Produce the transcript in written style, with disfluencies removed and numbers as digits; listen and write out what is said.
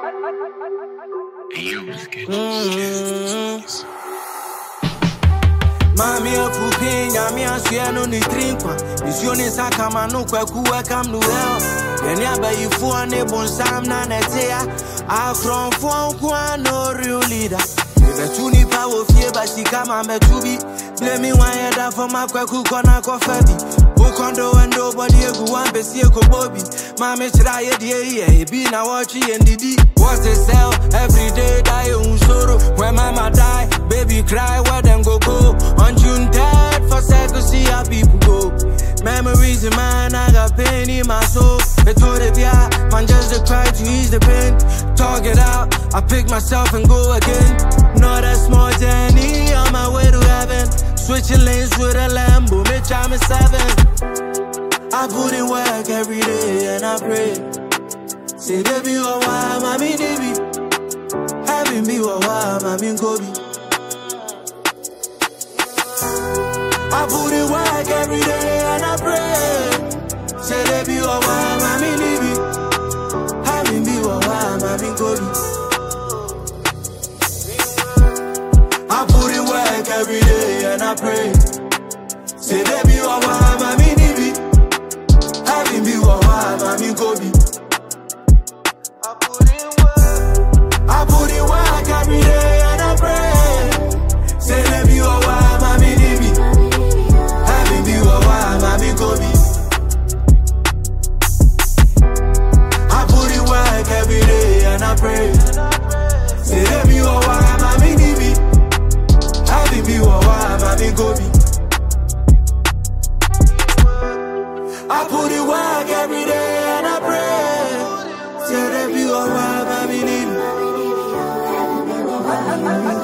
Mami a fupinha, minha cia no ni trinqua. Misione sakama no kwaku welcome no hell. Any aba you for ne bon sam na netea. I from kwa no real leader. The tuni power fear but she come and to be. Blame me one head for my kwaku kona coffee. Who condo and nobody go one be see ko bobby. Mami try it yeah, be na watch and didi. What's the sell? Every day die on sorrow. When mama die, baby cry, where them go. On June 3rd, for seconds, see how people go. Memories in mine, I got pain in my soul. They told it, yeah, man, just to cry to ease the pain. Talk it out, I pick myself and go again. Not a small journey on my way to heaven. Switching lanes with a Lambo, bitch, I'm a 7. I put in work every day and I pray. Say, Debbie, oh, why, mommy, Debbie. Having me, oh, why, mommy, Kobe. I put in work every day and I pray. Say, Debbie, oh, why, mommy, Debbie. Having me, oh, why, mommy, Kobe. I put in work every day and I pray. Say, Debbie, oh, why, mommy, Debbie. Having me, oh, why, mommy, Kobe. I put in work every day and I pray. Say, let me oh, why, mommy, Debbie. Having me oh, why, mommy, Kobe. I put in work every day and I pray. Say, let me oh, why, mommy, Debbie. Having me oh, why, mommy, Kobe. I put in work every day and I pray. Say, let me oh, why, mommy, Debbie.